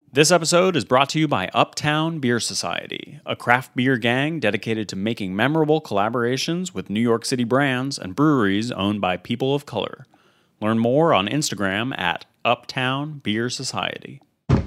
This episode is brought to you by Uptown Beer Society, a craft beer gang dedicated to making memorable collaborations with New York City brands and breweries owned by people of color. Learn more on Instagram at Uptown Beer Society.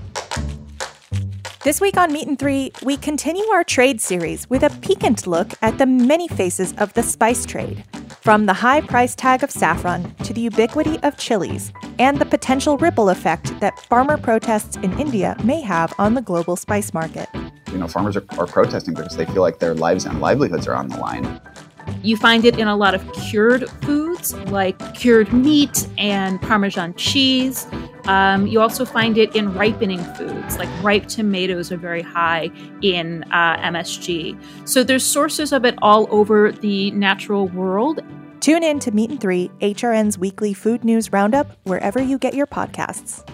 This week on Meat and Three, we continue our trade series with a piquant look at the many faces of the spice trade, from the high price tag of saffron to the ubiquity of chilies, and the potential ripple effect that farmer protests in India may have on the global spice market. You know, farmers are protesting because they feel like their lives and livelihoods are on the line. You find it in a lot of cured foods, like cured meat and Parmesan cheese. You also find it in ripening foods, like ripe tomatoes are very high in MSG. So there's sources of it all over the natural world. Tune in to Meat and Three, HRN's weekly food news roundup, wherever you get your podcasts.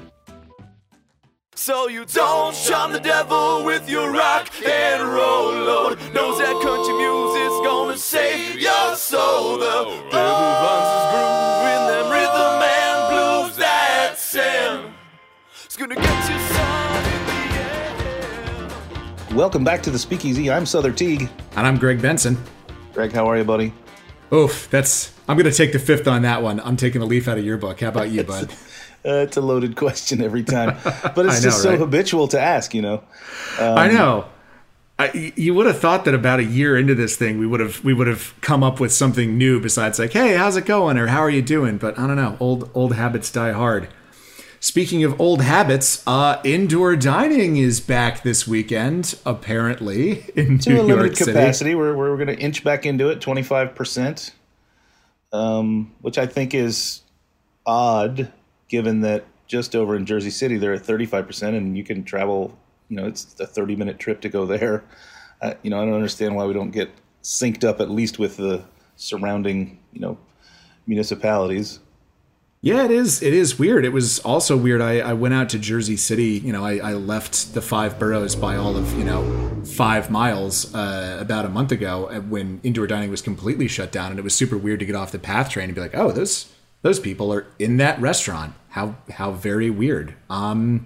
So you don't shun the devil with your rock and roll load. Knows that country music's gonna save your soul. The devil runs his groove in them rhythm and blues that Sam. It's gonna get you some in the end. Welcome back to the Speakeasy. I'm Souther Teague. And I'm Greg Benson. Greg, how are you, buddy? Oof, I'm going to take the fifth on that one. I'm taking a leaf out of your book. How about you, bud? It's a loaded question every time, but it's just so habitual to ask, you know. I know. You would have thought that about a year into this thing, we would have come up with something new besides like, hey, how's it going? Or how are you doing? But I don't know. Old habits die hard. Speaking of old habits, indoor dining is back this weekend, apparently, in New York City. To a limited capacity. We're going to inch back into it, 25%, which I think is odd, given that just over in Jersey City, they're at 35%, and you can travel, it's a 30-minute trip to go there. I don't understand why we don't get synced up at least with the surrounding, municipalities. Yeah, it is weird. It was also weird. I went out to Jersey City. I left the five boroughs by all of, 5 miles about a month ago when indoor dining was completely shut down. And it was super weird to get off the PATH train and be like, oh, those people are in that restaurant. How very weird. And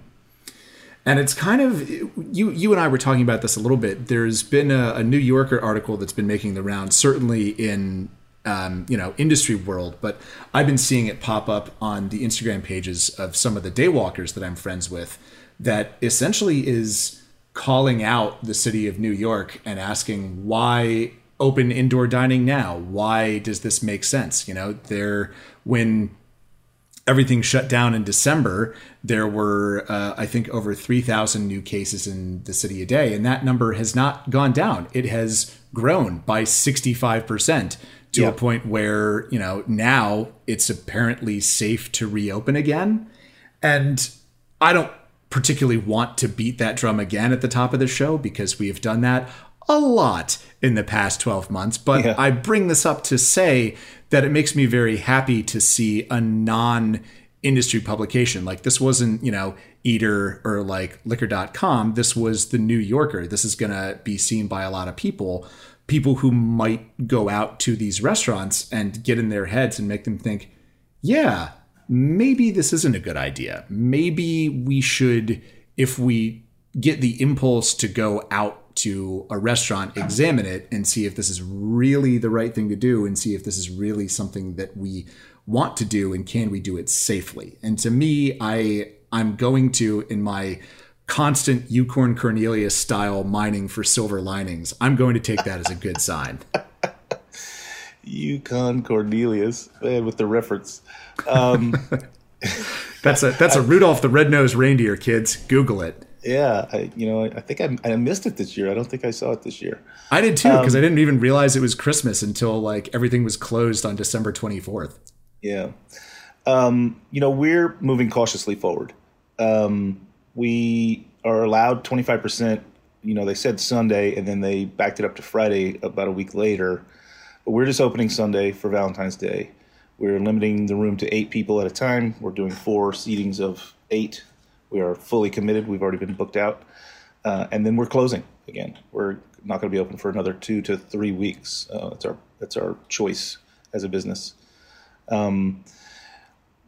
it's kind of, you and I were talking about this a little bit. There's been a New Yorker article that's been making the rounds, certainly in industry world, but I've been seeing it pop up on the Instagram pages of some of the daywalkers that I'm friends with that essentially is calling out the city of New York and asking why open indoor dining now? Why does this make sense? When everything shut down in December, there were, I think, over 3,000 new cases in the city a day, and that number has not gone down. It has grown by 65%. To a point where, now it's apparently safe to reopen again. And I don't particularly want to beat that drum again at the top of the show because we have done that a lot in the past 12 months. But I bring this up to say that it makes me very happy to see a non-industry publication. Like this wasn't, Eater or like Liquor.com. This was the New Yorker. This is going to be seen by a lot of people who might go out to these restaurants and get in their heads and make them think, yeah, maybe this isn't a good idea. Maybe we should, if we get the impulse to go out to a restaurant, examine it and see if this is really the right thing to do and see if this is really something that we want to do and can we do it safely. And to me, I'm going to, in my constant Eucorn Cornelius style mining for silver linings, I'm going to take that as a good sign. Yukon Cornelius, man, with the reference. That's a Rudolph the Red-Nosed Reindeer, kids. Google it. Yeah, I think I missed it this year. I don't think I saw it this year. I did too, because I didn't even realize it was Christmas until everything was closed on December 24th. Yeah. We're moving cautiously forward. We are allowed 25%. They said Sunday, and then they backed it up to Friday about a week later. But we're just opening Sunday for Valentine's Day. We're limiting the room to 8 people at a time. We're doing 4 seatings of 8. We are fully committed. We've already been booked out. And then we're closing again. We're not going to be open for another 2 to 3 weeks. That's our choice as a business.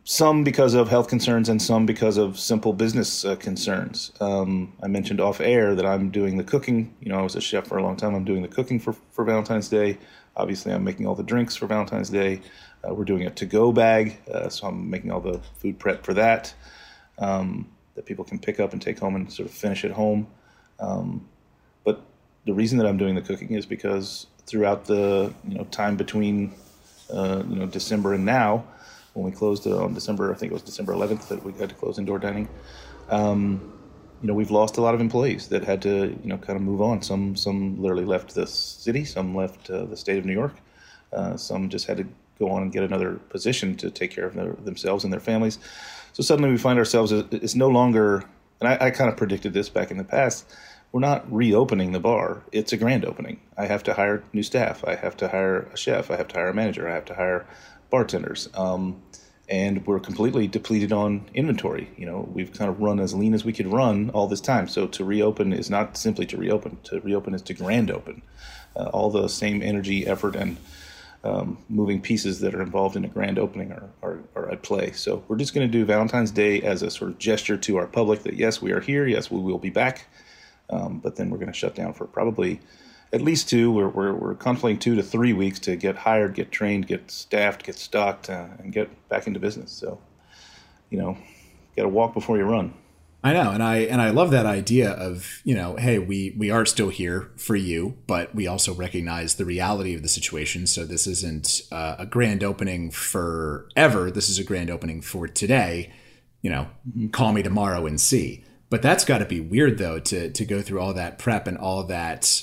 some because of health concerns and some because of simple business concerns. I mentioned off air that I'm doing the cooking. I was a chef for a long time. I'm doing the cooking for Valentine's Day. Obviously, I'm making all the drinks for Valentine's Day. We're doing a to-go bag, so I'm making all the food prep for that people can pick up and take home and sort of finish at home. But the reason that I'm doing the cooking is because throughout the time between December and now, when we closed on December, I think it was December 11th that we had to close indoor dining. We've lost a lot of employees that had to kind of move on. Some literally left the city, some left the state of New York, some just had to go on and get another position to take care of themselves and their families. So suddenly we find ourselves, it's no longer, and I kind of predicted this back in the past, we're not reopening the bar. It's a grand opening. I have to hire new staff. I have to hire a chef. I have to hire a manager. I have to hire bartenders. And we're completely depleted on inventory. We've kind of run as lean as we could run all this time. So to reopen is not simply to reopen. To reopen is to grand open. All the same energy, effort, and moving pieces that are involved in a grand opening are at play. So we're just going to do Valentine's Day as a sort of gesture to our public that, yes, we are here. Yes, we will be back. But then we're going to shut down for probably at least 2. We're contemplating 2 to 3 weeks to get hired, get trained, get staffed, get stocked, and get back into business. So, got to walk before you run. I know, and I love that idea of, hey, we are still here for you, but we also recognize the reality of the situation. So this isn't a grand opening forever. This is a grand opening for today. Call me tomorrow and see. But that's got to be weird, though, to go through all that prep and all that,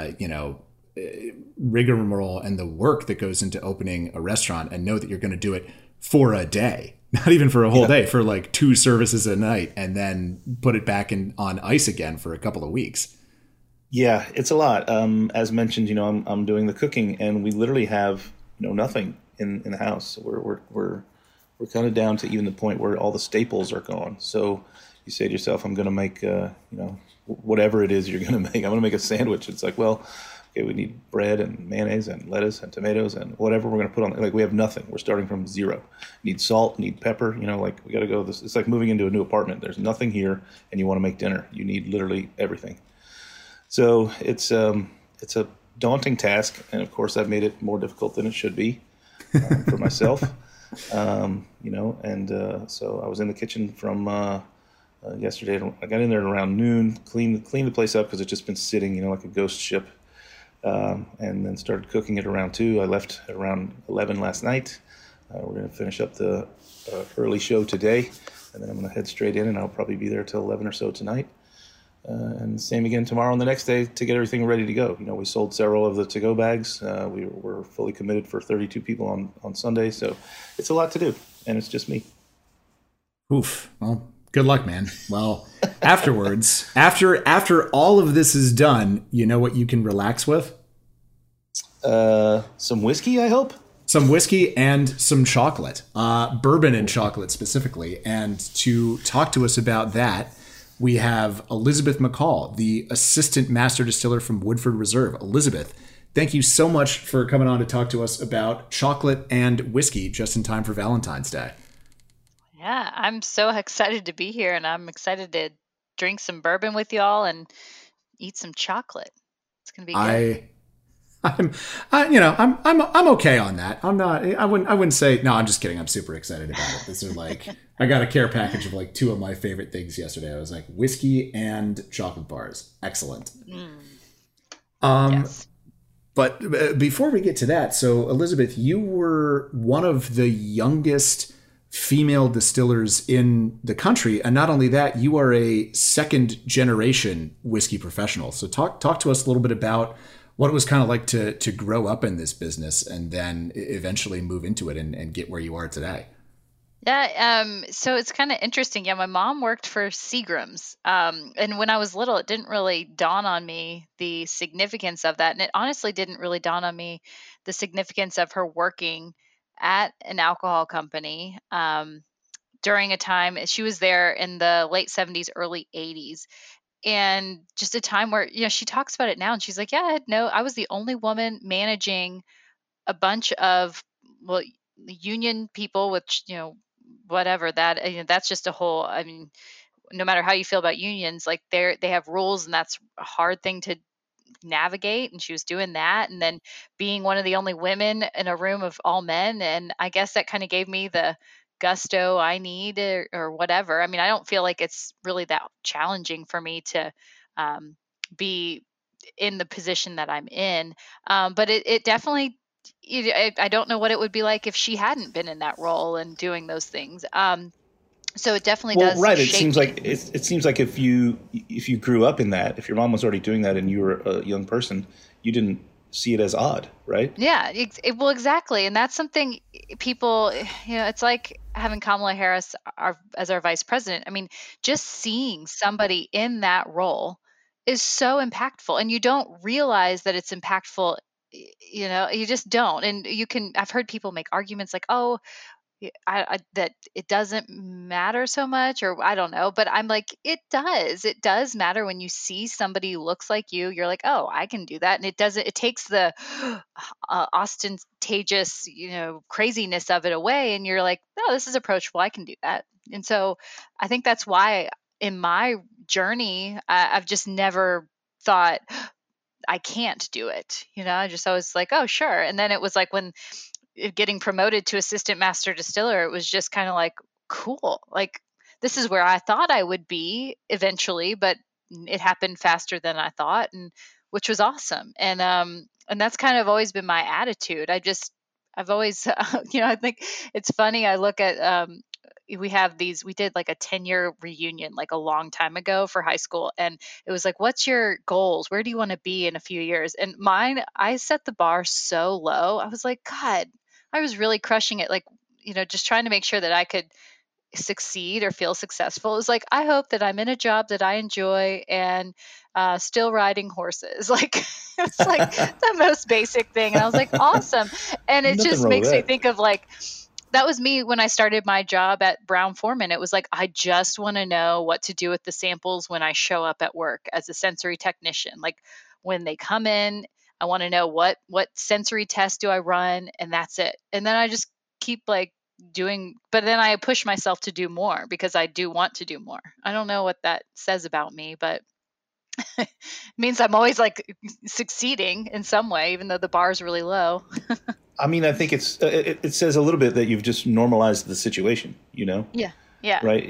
rigmarole and the work that goes into opening a restaurant and know that you're going to do it for a day, not even for a whole day, for like 2 services a night, and then put it back on ice again for a couple of weeks. Yeah, it's a lot. As mentioned, I'm doing the cooking, and we literally have nothing in the house. We're kind of down to even the point where all the staples are gone. So you say to yourself, I'm going to make, whatever it is you're going to make. I'm going to make a sandwich. It's like, well, okay, we need bread and mayonnaise and lettuce and tomatoes and whatever we're going to put on. Like, we have nothing. We're starting from zero. Need salt, need pepper. We got to go. It's like moving into a new apartment. There's nothing here, and you want to make dinner. You need literally everything. So it's a daunting task, and of course, I've made it more difficult than it should be for myself. So I was in the kitchen from yesterday. I got in there at around noon, cleaned the place up because it's just been sitting, like a ghost ship. And then started cooking at around 2. I left at around 11 last night. We're going to finish up the early show today, and then I'm going to head straight in, and I'll probably be there till 11 or so tonight. And same again tomorrow and the next day to get everything ready to go. We sold several of the to-go bags. We were fully committed for 32 people on Sunday, so it's a lot to do, and it's just me. Oof. Well, good luck, man. Well, afterwards, after all of this is done, you know what you can relax with? Some whiskey, I hope. Some whiskey and some chocolate, bourbon and chocolate specifically. And to talk to us about that, we have Elizabeth McCall, the assistant master distiller from Woodford Reserve. Elizabeth, thank you so much for coming on to talk to us about chocolate and whiskey just in time for Valentine's Day. Yeah, I'm so excited to be here, and I'm excited to drink some bourbon with y'all and eat some chocolate. It's gonna be good. I'm okay on that. I wouldn't say, no, I'm just kidding. I'm super excited about it. This is like, I got a care package of like 2 of my favorite things yesterday. I was like, whiskey and chocolate bars. Excellent. Yes. But before we get to that, so Elizabeth, you were one of the youngest female distillers in the country. And not only that, you are a 2nd generation whiskey professional. So talk to us a little bit about what it was kind of like to grow up in this business and then eventually move into it and get where you are today. Yeah, so it's kind of interesting. Yeah, my mom worked for Seagram's. And when I was little, it didn't really dawn on me the significance of that. And it honestly didn't really dawn on me the significance of her working at an alcohol company during a time. She was there in the late 70s, early 80s. And just a time where, she talks about it now and she's like, yeah, I was the only woman managing a bunch of, union people with, whatever that, that's just a whole, I mean, no matter how you feel about unions, like they have rules, and that's a hard thing to navigate. And she was doing that, and then being one of the only women in a room of all men, and I guess that kind of gave me the gusto I need, or whatever. I mean, I don't feel like it's really that challenging for me to um, be in the position that I'm in. But it definitely, I don't know what it would be like if she hadn't been in that role and doing those things. So it definitely Well, does right. It shape seems me. like it seems like if you grew up in that, if your mom was already doing that and you were a young person, you didn't see it as odd, right? Yeah, well, exactly. And that's something people, it's like having Kamala Harris as our vice president. I mean, just seeing somebody in that role is so impactful, and you don't realize that it's impactful. You just don't. And I've heard people make arguments like, oh, that it doesn't matter so much, or I don't know, but I'm like, it does matter when you see somebody who looks like you're like, oh, I can do that. And it takes the ostentatious, craziness of it away, and you're like, no, this is approachable, I can do that. And so I think that's why in my journey, I've just never thought I can't do it. I just always like, oh, sure. And then it was like when getting promoted to assistant master distiller, it was just kind of like, cool. Like, this is where I thought I would be eventually, but it happened faster than I thought, and which was awesome. And that's kind of always been my attitude. I've always, I think it's funny. I look at, we did like a 10-year reunion like a long time ago for high school, and it was like, what's your goals, where do you want to be in a few years? And mine, I set the bar so low. I was like, God, I was really crushing it, like, just trying to make sure that I could succeed or feel successful. It was like, I hope that I'm in a job that I enjoy, and still riding horses. Like, it's like the most basic thing. And I was like, awesome. And it Nothing just wrong with makes me that. think of like, that was me when I started my job at Brown Forman. It was like, I just want to know what to do with the samples when I show up at work as a sensory technician. Like, when they come in, I want to know what sensory test do I run, and that's it. And then I just keep like doing, but then I push myself to do more because I do want to do more. I don't know what that says about me, but it means I'm always like succeeding in some way, even though the bar is really low. I mean, I think it says a little bit that you've just normalized the situation, Yeah. Yeah. right?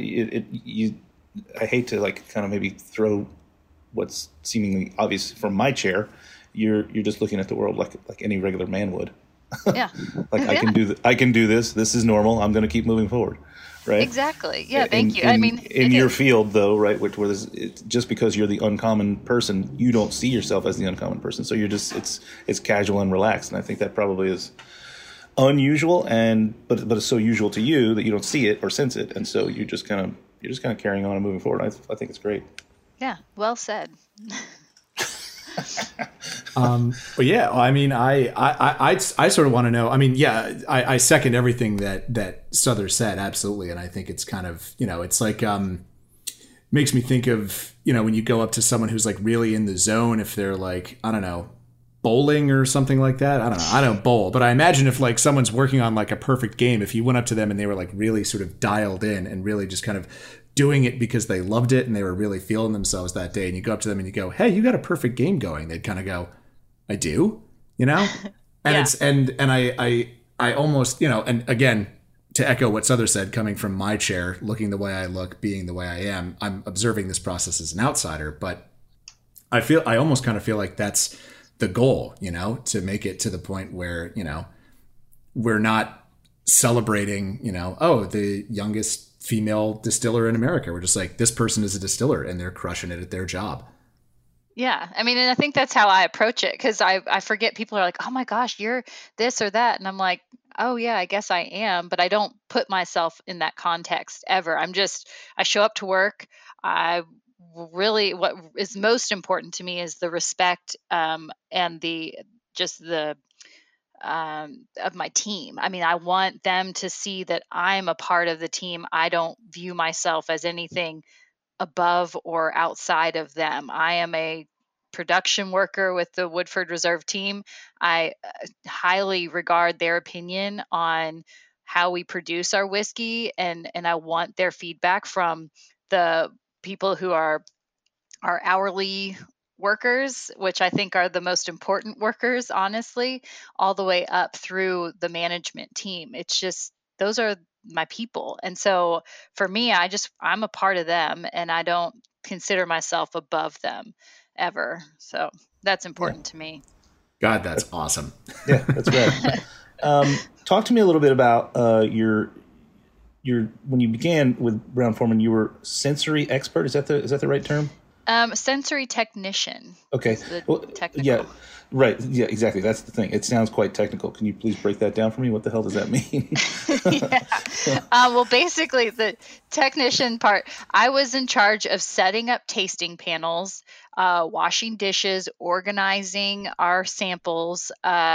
I hate to like kind of maybe throw what's seemingly obvious from my chair. You're just looking at the world like any regular man would. Yeah. Like, I Yeah. I can do this. This is normal. I'm going to keep moving forward, right? Exactly. Yeah. In- Thank you. In, I mean, in it your is. field, though, right, where just because you're the uncommon person, you don't see yourself as the uncommon person. So you're just it's casual and relaxed, and I think that probably is unusual, but it's so usual to you that you don't see it or sense it, and so you're just kind of carrying on and moving forward. I think it's great. Yeah. Well said. But yeah, I mean, I sort of want to know. I mean, yeah, I second everything that Souther said, absolutely, and I think it's kind of, it's like makes me think of, when you go up to someone who's like really in the zone, if they're like, I don't know, bowling or something like that. I don't know. I don't bowl, but I imagine if like someone's working on like a perfect game, if you went up to them and they were like really sort of dialed in and really just kind of doing it because they loved it and they were really feeling themselves that day, and you go up to them and you go, hey, you got a perfect game going, they'd kind of go, I do, and Yeah. it's and I almost, and again, to echo what Souther said, coming from my chair, looking the way I look, being the way I am, I'm observing this process as an outsider, but I almost kind of feel like that's the goal, to make it to the point where, we're not celebrating, oh, the youngest female distiller in America. We're just like, this person is a distiller and they're crushing it at their job. Yeah. I mean, and I think that's how I approach it, because I forget, people are like, oh my gosh, you're this or that. And I'm like, oh yeah, I guess I am, but I don't put myself in that context ever. I show up to work. I really, what is most important to me is the respect, and the of my team. I mean, I want them to see that I'm a part of the team. I don't view myself as anything above or outside of them. I am a production worker with the Woodford Reserve team. I highly regard their opinion on how we produce our whiskey, and I want their feedback from the people who are our hourly workers, which I think are the most important workers, honestly, all the way up through the management team. It's just those are my people. And so for me, I'm a part of them, and I don't consider myself above them ever. So that's Yeah. important to me. God, that's awesome. Yeah, that's right. Talk to me a little bit about your when you began with Brown-Forman, you were sensory expert. Is that the right term? Sensory technician. Okay. Is the Well, technical. yeah, right. Yeah, exactly. That's the thing. It sounds quite technical. Can you please break that down for me? What the hell does that mean? Yeah. Well, basically, the technician part, I was in charge of setting up tasting panels, washing dishes, organizing our samples,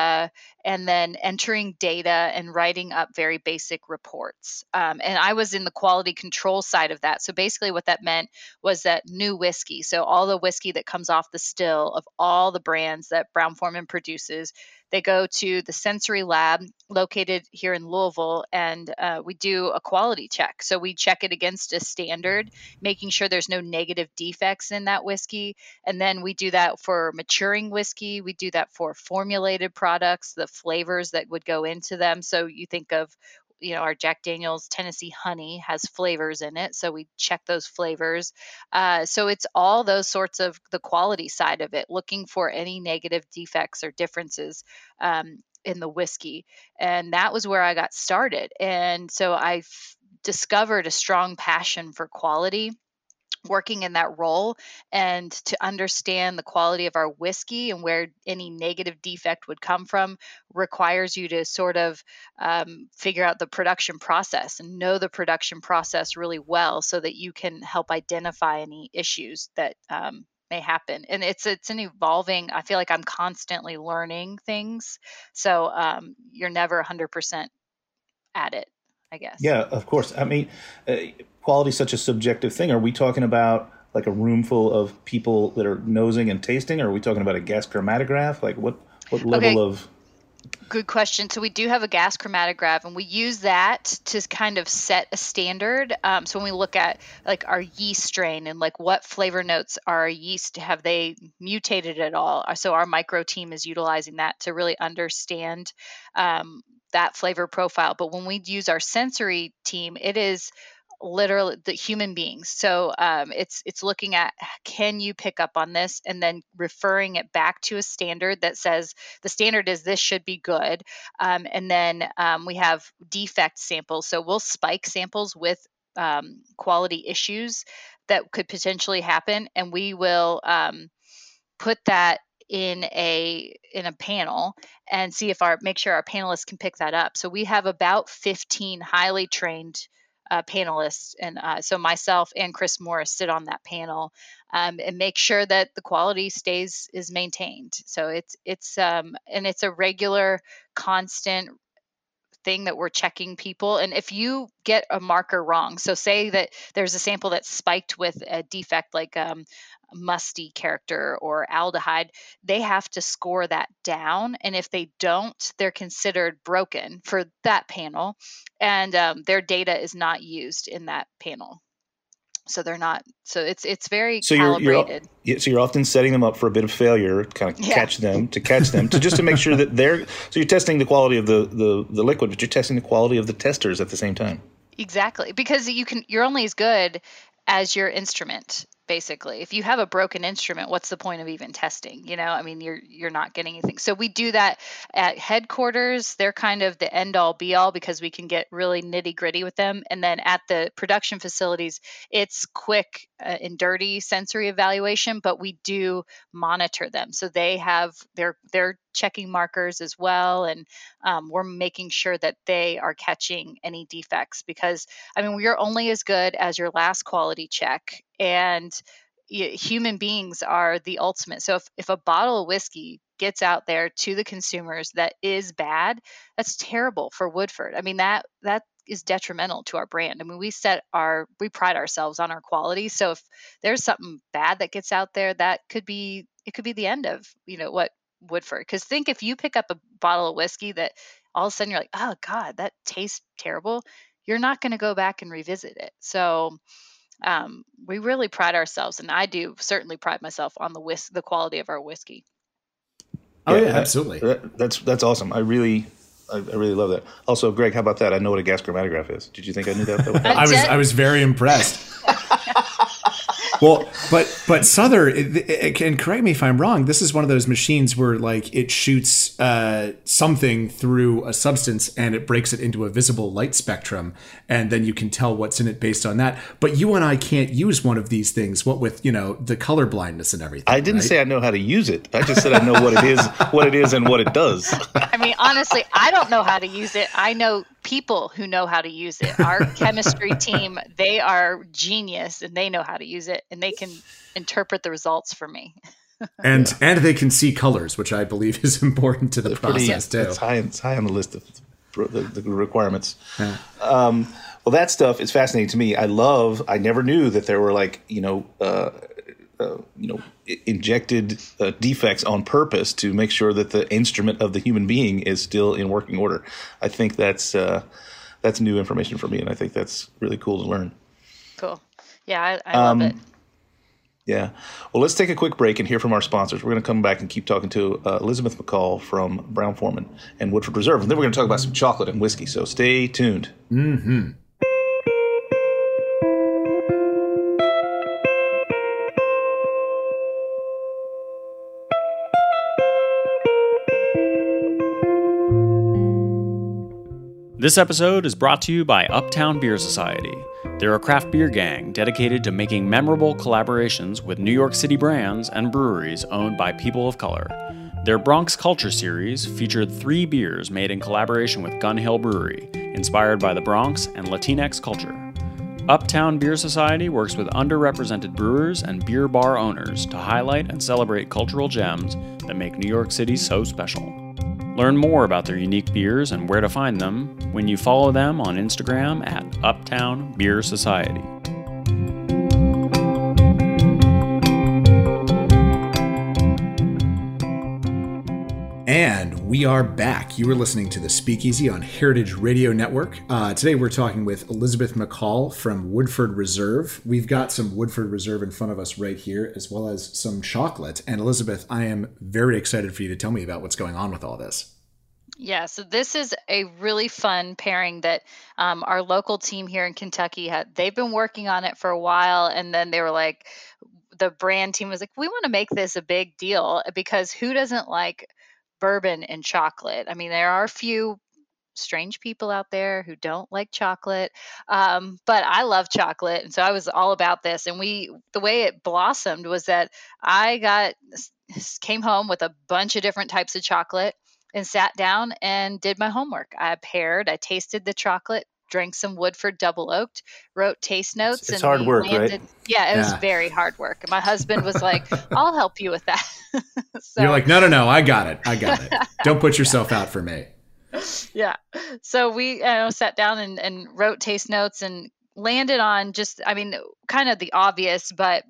and then entering data and writing up very basic reports. And I was in the quality control side of that. So basically, what that meant was that new whiskey. So all the whiskey that comes off the still of all the brands that Brown-Forman produces, they go to the sensory lab located here in Louisville, and we do a quality check. So we check it against a standard, making sure there's no negative defects in that whiskey. And then we do that for maturing whiskey. We do that for formulated products, the flavors that would go into them. So you think of our Jack Daniel's Tennessee Honey has flavors in it. So we check those flavors. So it's all those sorts of the quality side of it, looking for any negative defects or differences in the whiskey. And that was where I got started. And so I discovered a strong passion for quality working in that role, and to understand the quality of our whiskey and where any negative defect would come from requires you to sort of figure out the production process and know the production process really well so that you can help identify any issues that may happen. And it's an evolving, I feel like I'm constantly learning things, so you're never 100% at it, I guess. Yeah, of course. I mean, quality is such a subjective thing. Are we talking about like a room full of people that are nosing and tasting, or are we talking about a gas chromatograph? Like what level Okay. of... Good question. So we do have a gas chromatograph, and we use that to kind of set a standard. So when we look at like our yeast strain and like what flavor notes are our yeast, have they mutated at all? So our micro team is utilizing that to really understand that flavor profile. But when we use our sensory team, it is literally the human beings. So it's looking at, can you pick up on this, and then referring it back to a standard that says the standard is this should be good. And then we have defect samples. So we'll spike samples with quality issues that could potentially happen, and we will put that in a panel and see if make sure our panelists can pick that up. So we have about 15 highly trained panelists, and so myself and Chris Morris sit on that panel and make sure that the quality is maintained. So it's and it's a regular, constant thing that we're checking people. And if you get a marker wrong, so say that there's a sample that's spiked with a defect like musty character or aldehyde, they have to score that down. And if they don't, they're considered broken for that panel, and their data is not used in that panel. So they're not. So it's very calibrated. So you're often setting them up for a bit of failure, kind of catch them, to make sure that they're. So you're testing the quality of the liquid, but you're testing the quality of the testers at the same time. Exactly, because you're only as good as your instrument. Basically, if you have a broken instrument, what's the point of even testing? I mean, you're not getting anything. So we do that at headquarters. They're kind of the end all be all because we can get really nitty gritty with them. And then at the production facilities, it's quick and dirty sensory evaluation, but we do monitor them. So they have they're checking markers as well, and we're making sure that they are catching any defects, because I mean, we're only as good as your last quality check, and human beings are the ultimate. So if a bottle of whiskey gets out there to the consumers that is bad, that's terrible for Woodford. I mean, that is detrimental to our brand. I mean, we pride ourselves on our quality. So if there's something bad that gets out there, it could be the end of what Woodford. Because think, if you pick up a bottle of whiskey that all of a sudden you're like, oh God, that tastes terrible. You're not going to go back and revisit it. So we really pride ourselves, and I do certainly pride myself on the quality of our whiskey. Oh yeah, absolutely. That's awesome. I really love that. Also, Greg, how about that? I know what a gas chromatograph is. Did you think I knew that? I was very impressed. Well, but Souther, and correct me if I'm wrong, this is one of those machines where like it shoots something through a substance and it breaks it into a visible light spectrum, and then you can tell what's in it based on that. But you and I can't use one of these things, what with, the color blindness and everything. I didn't say I know how to use it. I just said I know what it is and what it does. I mean, honestly, I don't know how to use it. I know people who know how to use it. Our chemistry team, they are genius, and they know how to use it, and they can interpret the results for me. And they can see colors, which I believe is important to the process too. It's high on the list of the requirements. Yeah. Well, that stuff is fascinating to me. I never knew that there were like injected defects on purpose to make sure that the instrument of the human being is still in working order. I think that's new information for me, and I think that's really cool to learn. Cool. Yeah, I love it. Yeah. Well, let's take a quick break and hear from our sponsors. We're going to come back and keep talking to Elizabeth McCall from Brown-Forman and Woodford Reserve, and then we're going to talk about some chocolate and whiskey. So stay tuned. Mm-hmm. This episode is brought to you by Uptown Beer Society. They're a craft beer gang dedicated to making memorable collaborations with New York City brands and breweries owned by people of color. Their Bronx Culture series featured 3 beers made in collaboration with Gun Hill Brewery, inspired by the Bronx and Latinx culture. Uptown Beer Society works with underrepresented brewers and beer bar owners to highlight and celebrate cultural gems that make New York City so special. Learn more about their unique beers and where to find them when you follow them on Instagram at Uptown Beer Society. And we are back. You are listening to The Speakeasy on Heritage Radio Network. Today we're talking with Elizabeth McCall from Woodford Reserve. We've got some Woodford Reserve in front of us right here, as well as some chocolate. And Elizabeth, I am very excited for you to tell me about what's going on with all this. Yeah, so this is a really fun pairing that our local team here in Kentucky they've been working on it for a while, and then they were like, the brand team was like, we want to make this a big deal because who doesn't like bourbon and chocolate? I mean, there are a few strange people out there who don't like chocolate, but I love chocolate, and so I was all about this. And the way it blossomed was that I came home with a bunch of different types of chocolate and sat down and did my homework. I tasted the chocolate, drank some Woodford Double Oaked, wrote taste notes. It's hard work, right? Yeah, it was very hard work. And my husband was like, I'll help you with that. So, you're like, no, I got it. Don't put yourself out for me. Yeah. So we sat down and wrote taste notes and landed on kind of the obvious, but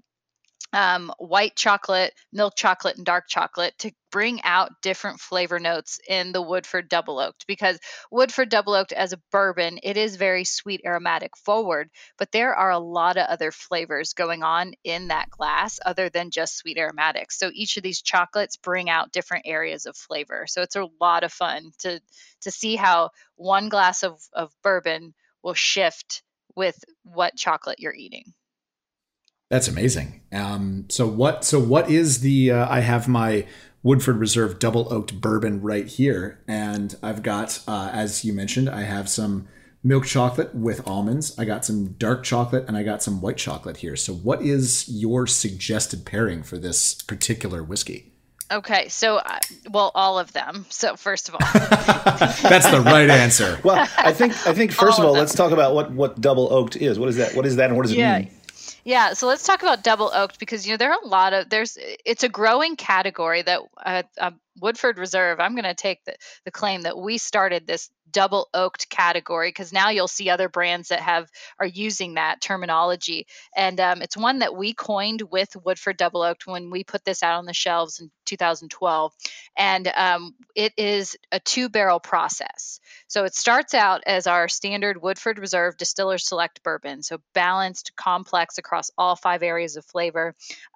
white chocolate, milk chocolate, and dark chocolate to bring out different flavor notes in the Woodford Double Oaked, because Woodford Double Oaked as a bourbon, it is very sweet, aromatic forward, but there are a lot of other flavors going on in that glass other than just sweet aromatics. So each of these chocolates bring out different areas of flavor. So it's a lot of fun to see how one glass of bourbon will shift with what chocolate you're eating. That's amazing. So what is the? I have my Woodford Reserve Double Oaked bourbon right here, and I've got, as you mentioned, I have some milk chocolate with almonds. I got some dark chocolate, and I got some white chocolate here. So, what is your suggested pairing for this particular whiskey? Okay, so all of them. So first of all, that's the right answer. Well, I think first of all, let's talk about what Double Oaked is. What is that? And what does it mean? Yeah, so let's talk about Double Oaked, because there are a lot of it's a growing category that Woodford Reserve. I'm going to take the claim that we started this double oaked category, because now you'll see other brands that are using that terminology. And it's one that we coined with Woodford Double Oaked when we put this out on the shelves in 2012. And it is a 2-barrel process. So it starts out as our standard Woodford Reserve Distiller Select bourbon. So balanced, complex across all 5 areas of flavor.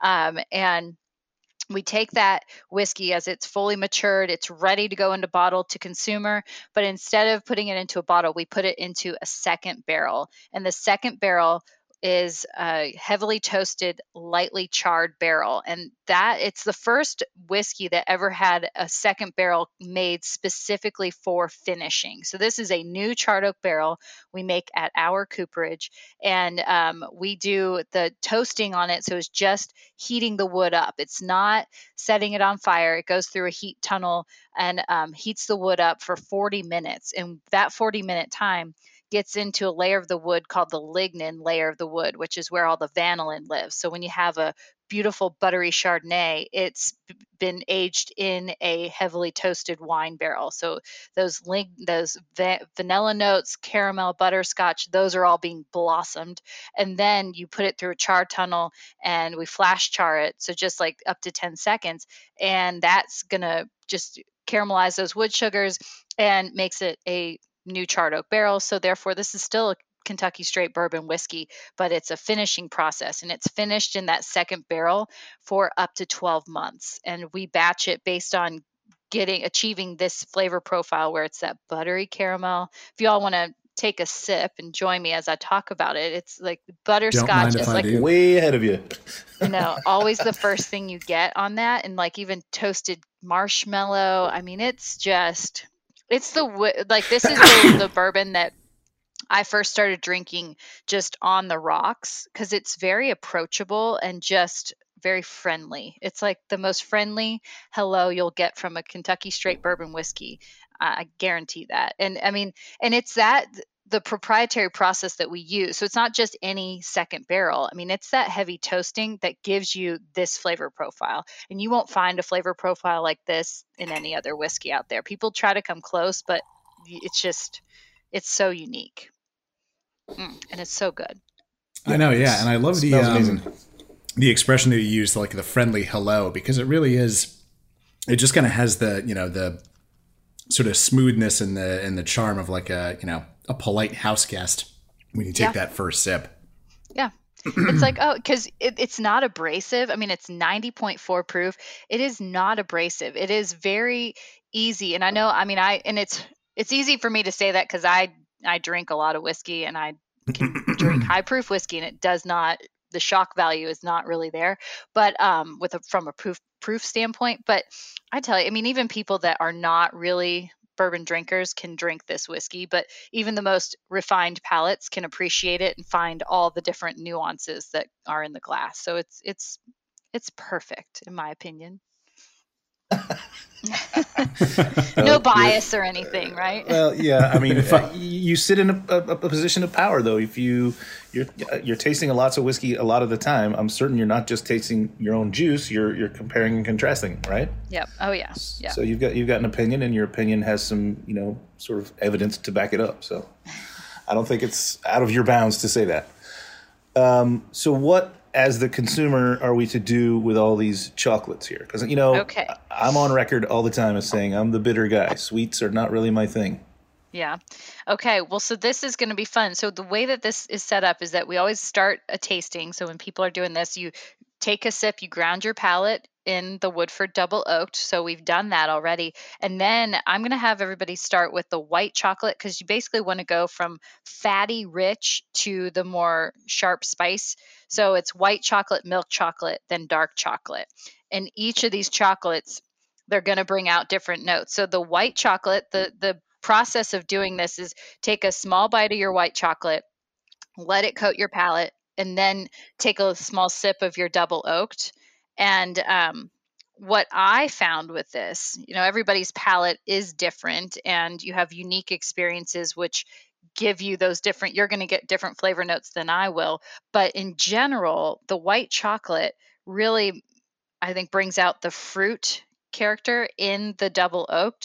And we take that whiskey as it's fully matured, it's ready to go into bottle to consumer, but instead of putting it into a bottle, we put it into a second barrel. And the second barrel is a heavily toasted, lightly charred barrel. And that it's the first whiskey that ever had a second barrel made specifically for finishing. So this is a new charred oak barrel we make at our cooperage. And we do the toasting on it. So it's just heating the wood up. It's not setting it on fire. It goes through a heat tunnel and heats the wood up for 40 minutes. And that 40-minute time gets into a layer of the wood called the lignin layer of the wood, which is where all the vanillin lives. So when you have a beautiful buttery Chardonnay, it's been aged in a heavily toasted wine barrel. So those vanilla notes, caramel, butterscotch, those are all being blossomed. And then you put it through a char tunnel and we flash char it. So just like up to 10 seconds. And that's going to just caramelize those wood sugars and makes it a new charred oak barrel. So therefore, this is still a Kentucky straight bourbon whiskey, but it's a finishing process, and it's finished in that second barrel for up to 12 months. And we batch it based on achieving this flavor profile where it's that buttery caramel. If you all want to take a sip and join me as I talk about it, it's like butterscotch is like way ahead of you. Always the first thing you get on that, and like even toasted marshmallow. I mean, this is the bourbon that I first started drinking just on the rocks, because it's very approachable and just very friendly. It's like the most friendly hello you'll get from a Kentucky straight bourbon whiskey. I guarantee that. And I mean, and it's the proprietary process that we use. So it's not just any second barrel. I mean, it's that heavy toasting that gives you this flavor profile. And you won't find a flavor profile like this in any other whiskey out there. People try to come close, but it's so unique. And it's so good. I know, yeah. And I love the expression that you use, like the friendly hello, because it really is, it just kind of has the sort of smoothness and the charm of like a polite house guest when you take that first sip. Yeah. It's like, because it's not abrasive. I mean, it's 90.4 proof. It is not abrasive. It is very easy. And I know, I mean, it's easy for me to say that because I drink a lot of whiskey and I can drink high proof whiskey, and it does not, the shock value is not really there, but from a proof standpoint. But I tell you, I mean, even people that are not really bourbon drinkers can drink this whiskey, but even the most refined palates can appreciate it and find all the different nuances that are in the glass. So it's perfect in my opinion. No bias or anything, right? Well, yeah. I mean, you sit in a position of power, though. If you're tasting lots of whiskey a lot of the time, I'm certain you're not just tasting your own juice. You're comparing and contrasting, right? Yep. Oh yeah. Yeah. So you've got an opinion, and your opinion has some sort of evidence to back it up. So I don't think it's out of your bounds to say that. So what, as the consumer, are we to do with all these chocolates here? Because, okay. I'm on record all the time as saying I'm the bitter guy. Sweets are not really my thing. Yeah. Okay. Well, so this is going to be fun. So the way that this is set up is that we always start a tasting. So when people are doing this, you take a sip, you ground your palate in the Woodford Double Oaked. So we've done that already. And then I'm going to have everybody start with the white chocolate, because you basically want to go from fatty rich to the more sharp spice. So it's white chocolate, milk chocolate, then dark chocolate. And each of these chocolates, they're going to bring out different notes. So the white chocolate, the process of doing this is take a small bite of your white chocolate, let it coat your palate, and then take a small sip of your double oaked. And what I found with this, everybody's palate is different, and you have unique experiences which give you those different, you're going to get different flavor notes than I will. But in general, the white chocolate really, I think, brings out the fruit character in the double oaked.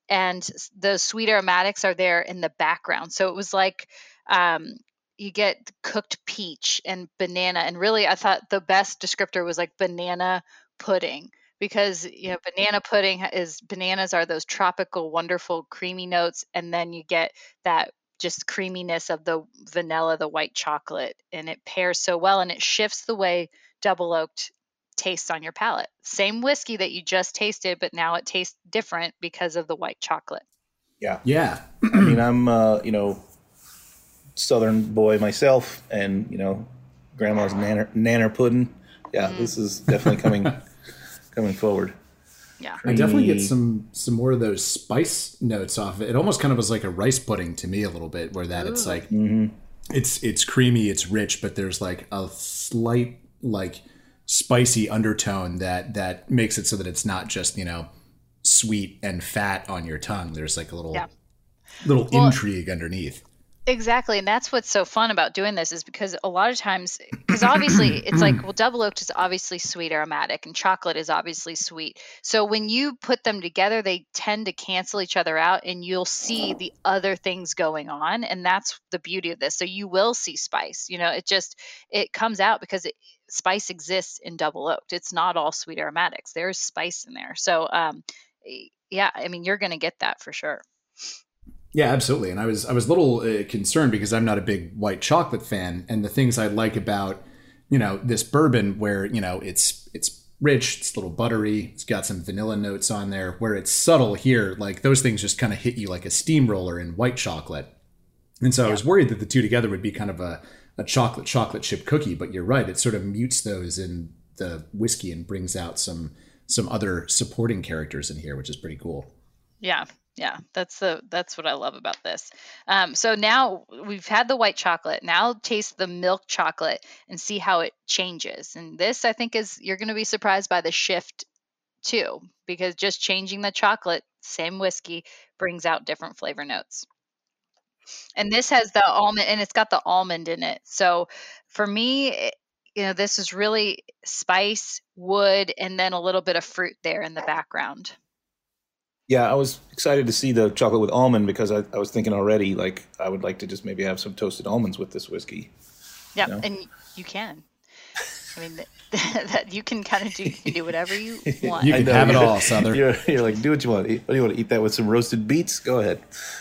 and the sweet aromatics are there in the background. So it was like you get cooked peach and banana, and really I thought the best descriptor was like banana pudding, because banana pudding is, bananas are those tropical wonderful creamy notes, and then you get that just creaminess of the vanilla, the white chocolate, and it pairs so well, and it shifts the way double oaked tastes on your palate. Same whiskey that you just tasted, but now it tastes different because of the white chocolate. Yeah. I mean, I'm Southern boy myself, and grandma's nanner pudding. Yeah, this is definitely coming forward. Yeah, I definitely get some more of those spice notes off of it. It almost kind of was like a rice pudding to me a little bit, where that it's like it's creamy, it's rich, but there's like a slight like spicy undertone that makes it so that it's not just sweet and fat on your tongue. There's like a little intrigue underneath. Exactly. And that's what's so fun about doing this, is because a lot of times, because obviously it's like, well, double oaked is obviously sweet aromatic and chocolate is obviously sweet. So when you put them together, they tend to cancel each other out, and you'll see the other things going on. And that's the beauty of this. So you will see spice, it comes out because spice exists in double oaked. It's not all sweet aromatics. There's spice in there. So, yeah, I mean, you're going to get that for sure. Yeah, absolutely. And I was a little concerned because I'm not a big white chocolate fan, and the things I like about this bourbon, where it's rich, it's a little buttery, it's got some vanilla notes on there, where it's subtle here, like those things just kind of hit you like a steamroller in white chocolate. And so I was worried that the two together would be kind of a chocolate chip cookie, but you're right, it sort of mutes those in the whiskey and brings out some other supporting characters in here, which is pretty cool. Yeah. Yeah, that's what I love about this. So now we've had the white chocolate. Now taste the milk chocolate and see how it changes. And this, I think, you're going to be surprised by the shift too, because just changing the chocolate, same whiskey, brings out different flavor notes. And this has the almond, and it's got the almond in it. So for me, this is really spice, wood, and then a little bit of fruit there in the background. Yeah, I was excited to see the chocolate with almond, because I was thinking already, like, I would like to just maybe have some toasted almonds with this whiskey. Yeah, and you can. I mean, that you can kind of do whatever you want. You can have it all, Souther. You're like, do what you want. What do you want to eat that with? Some roasted beets? Go ahead.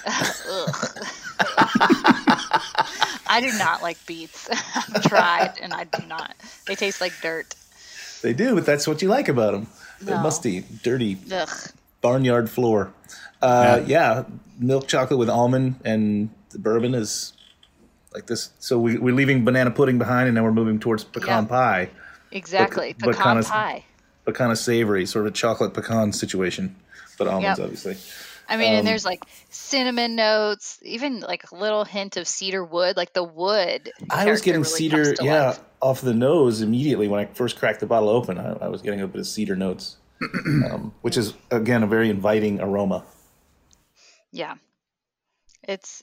I do not like beets. I've tried, and I do not. They taste like dirt. They do, but that's what you like about them. No. They're musty, dirty. Ugh. Barnyard floor. Milk chocolate with almond, and the bourbon is like this. So we're leaving banana pudding behind, and now we're moving towards pecan pie. Exactly, pecan pie. But kind of savory, sort of a chocolate pecan situation, but almonds, obviously. I mean, and there's like cinnamon notes, even like a little hint of cedar wood, like the wood. I was getting really cedar, life. off the nose immediately when I first cracked the bottle open. I was getting a bit of cedar notes. Which is, again, a very inviting aroma. Yeah. It's,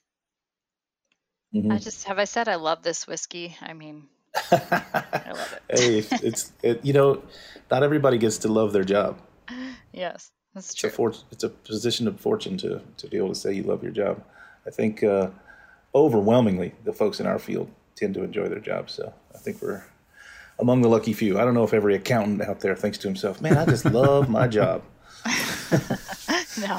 I said I love this whiskey? I mean, I love it. Hey, not everybody gets to love their job. Yes, that's true. It's a position of fortune to be able to say you love your job. I think overwhelmingly the folks in our field tend to enjoy their jobs. So I think we're among the lucky few. I don't know if every accountant out there thinks to himself, man, I just love my job. No.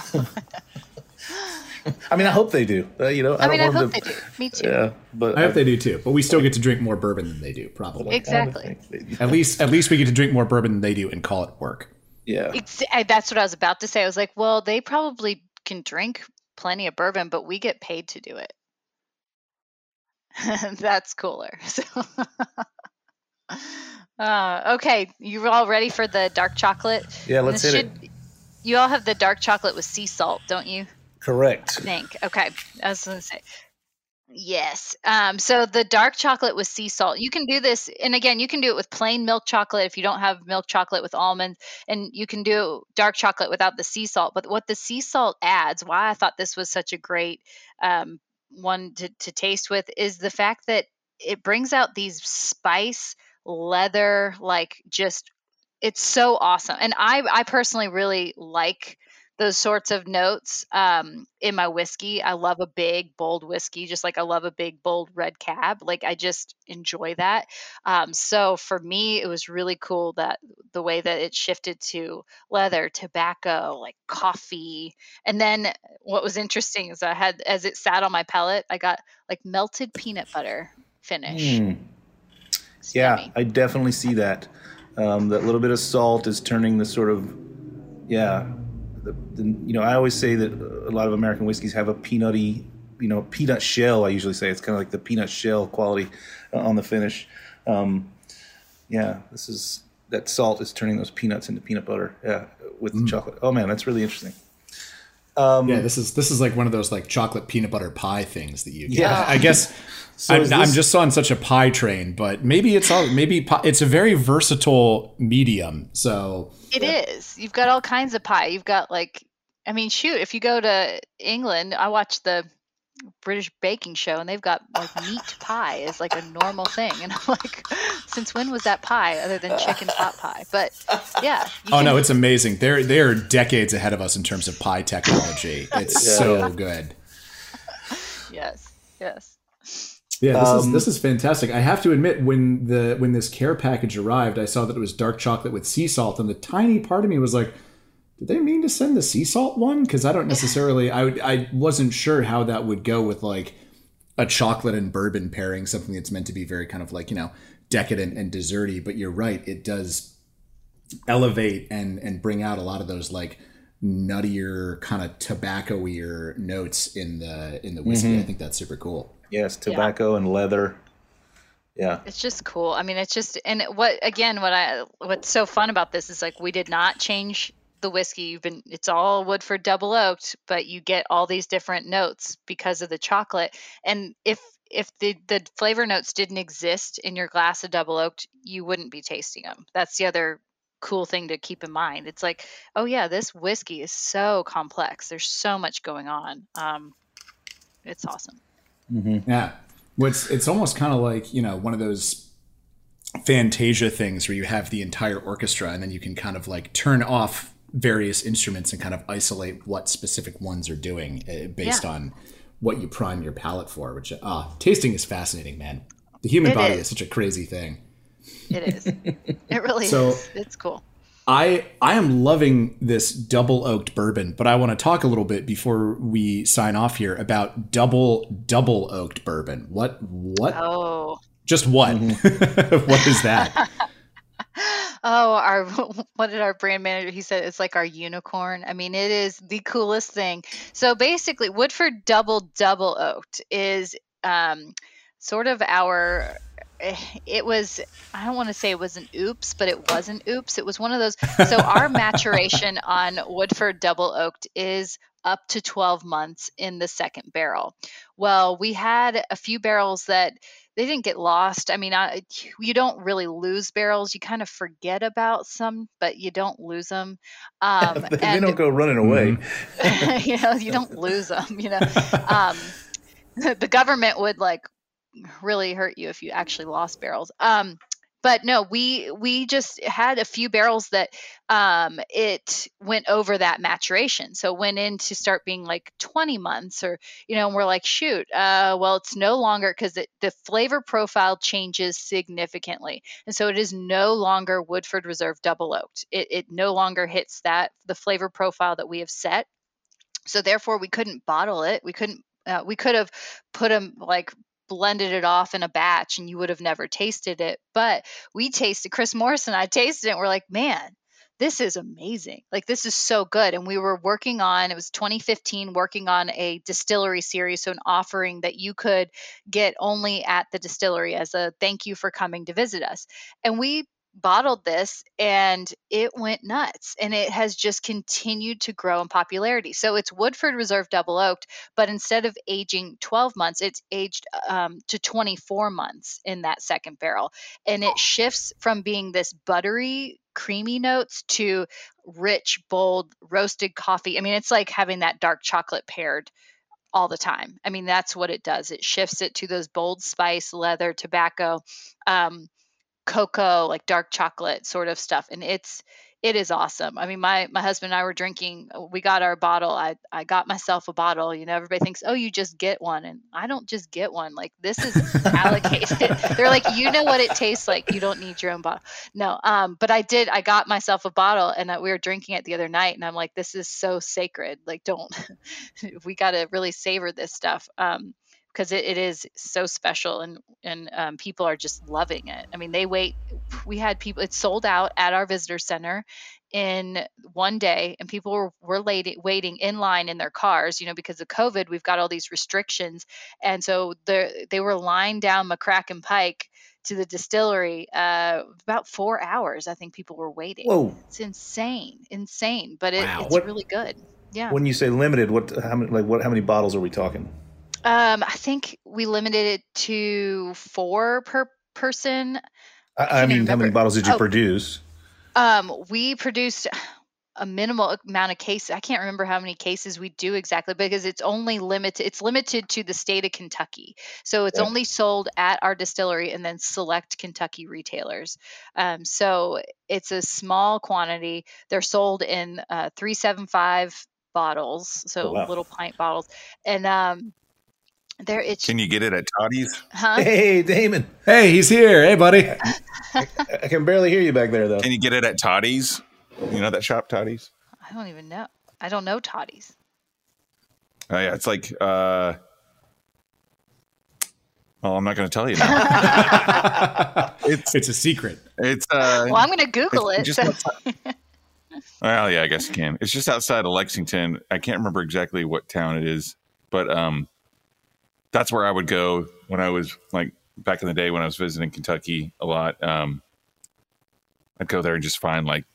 I mean, I hope they do. I hope they do. Me too. Yeah, but I hope they do too. But we still get to drink more bourbon than they do, probably. Exactly. At least we get to drink more bourbon than they do and call it work. Yeah. That's what I was about to say. I was like, well, they probably can drink plenty of bourbon, but we get paid to do it. That's cooler. So. Okay, you all ready for the dark chocolate? Yeah, let's hit it. You all have the dark chocolate with sea salt, don't you? Correct. I think. Okay, I was going to say. Yes. So the dark chocolate with sea salt, you can do this, and again, you can do it with plain milk chocolate if you don't have milk chocolate with almonds, and you can do dark chocolate without the sea salt. But what the sea salt adds, why I thought this was such a great one to taste with, is the fact that it brings out these spice, leather, like just, it's so awesome. And I personally really like those sorts of notes in my whiskey. I love a big, bold whiskey, just like I love a big, bold red cab. Like I just enjoy that. So for me, it was really cool that the way that it shifted to leather, tobacco, like coffee. And then what was interesting is I had, as it sat on my palate, I got like melted peanut butter finish. It's Yeah, yummy. I definitely see that. That little bit of salt is turning the sort of, I always say that a lot of American whiskeys have a peanutty, peanut shell. I usually say it's kind of like the peanut shell quality on the finish. That salt is turning those peanuts into peanut butter. Yeah, with the chocolate. Oh man, that's really interesting. This is like one of those like chocolate peanut butter pie things that you get. Yeah. I guess I'm just on such a pie train, but maybe it's a very versatile medium. So It is. You've got all kinds of pie. You've got shoot, if you go to England, I watch the British baking show and they've got like meat pie is like a normal thing. And I'm like, since when was that pie other than chicken pot pie? But yeah. No, it's amazing. They are decades ahead of us in terms of pie technology. It's so good. Yes. Yeah, this is fantastic. I have to admit, when this care package arrived, I saw that it was dark chocolate with sea salt, and the tiny part of me was like, did they mean to send the sea salt one? Because I don't necessarily, I wasn't sure how that would go with like a chocolate and bourbon pairing, something that's meant to be very kind of like, decadent and desserty. But you're right, it does elevate and bring out a lot of those like nuttier, kind of tobacco-ier notes in the whiskey. Mm-hmm. I think that's super cool. Yes, tobacco and leather. Yeah. It's just cool. I mean, it's just, and what's so fun about this is like we did not change the whiskey. It's all Woodford double oaked, but you get all these different notes because of the chocolate. And if the flavor notes didn't exist in your glass of double oaked, you wouldn't be tasting them. That's the other cool thing to keep in mind. It's like, oh yeah, this whiskey is so complex. There's so much going on. It's awesome. Mm-hmm. Yeah. It's almost kind of like, one of those Fantasia things where you have the entire orchestra and then you can kind of like turn off various instruments and kind of isolate what specific ones are doing based on what you prime your palate for, which tasting is fascinating, man. The human body is such a crazy thing. It is. It really is. It's cool. I am loving this double oaked bourbon, but I want to talk a little bit before we sign off here about double oaked bourbon. What? Oh. Just what? What is that? What did our brand manager, he said it's like our unicorn. I mean, it is the coolest thing. So basically Woodford double oaked is sort of it was, I don't want to say it was an oops, but it wasn't oops. It was one of those. So our maturation on Woodford double oaked is up to 12 months in the second barrel. Well, we had a few barrels that they didn't get lost. I mean, you don't really lose barrels. You kind of forget about some, but you don't lose them. They don't go running away. You don't lose them. The government would like really hurt you if you actually lost barrels. But no, we just had a few barrels that it went over that maturation. So it went in to start being like 20 months or, and we're like, shoot, well, it's no longer, because the flavor profile changes significantly. And so it is no longer Woodford Reserve double oaked. It no longer hits the flavor profile that we have set. So therefore we couldn't bottle it. We could have put them like blended it off in a batch and you would have never tasted it. But we tasted, Chris Morris and I tasted it and we're like, man, this is amazing. Like, this is so good. And we were it was 2015, working on a distillery series. So an offering that you could get only at the distillery as a thank you for coming to visit us. And we bottled this and it went nuts, and it has just continued to grow in popularity. So it's Woodford Reserve double oaked, but instead of aging 12 months, it's aged to 24 months in that second barrel. And it shifts from being this buttery, creamy notes to rich, bold, roasted coffee. I mean, it's like having that dark chocolate paired all the time. I mean, that's what it does. It shifts it to those bold spice, leather, tobacco, cocoa, like dark chocolate sort of stuff. And it's it is awesome. I mean, my husband and I were drinking. We got our bottle. I got myself a bottle. You know, everybody thinks, oh, you just get one, and I don't just get one. Like, this is allocated. They're like, you know what it tastes like. You don't need your own bottle. No, but I did. I got myself a bottle, and we were drinking it the other night, and I'm like, this is so sacred. Like, don't. We got to really savor this stuff. Because it is so special, and people are just loving it. I mean, they wait. We had people. It sold out at our visitor center in one day, and people were waiting in line in their cars. You know, because of COVID, we've got all these restrictions, and so they were lined down McCracken Pike to the distillery. About 4 hours, I think people were waiting. Whoa, it's insane, but it's really good. Yeah. When you say limited, how many bottles are we talking? I think we limited it to 4 per person. I mean, how many bottles did you produce? We produced a minimal amount of cases. I can't remember how many cases we do exactly, because it's only limited. It's limited to the state of Kentucky. So it's only sold at our distillery and then select Kentucky retailers. So it's a small quantity. They're sold in 375 bottles. So little pint bottles. And, can you get it at Toddy's? Huh? Hey, Damon. Hey, he's here. Hey, buddy. I can barely hear you back there, though. Can you get it at Toddy's? You know that shop, Toddy's? I don't even know. I don't know Toddy's. Oh, yeah. It's like, well, I'm not going to tell you now. It's a secret. It's well, I'm going to Google it. Well, yeah, I guess you can. It's just outside of Lexington. I can't remember exactly what town it is, but that's where I would go when I was like back in the day when I was visiting Kentucky a lot. I'd go there and just find like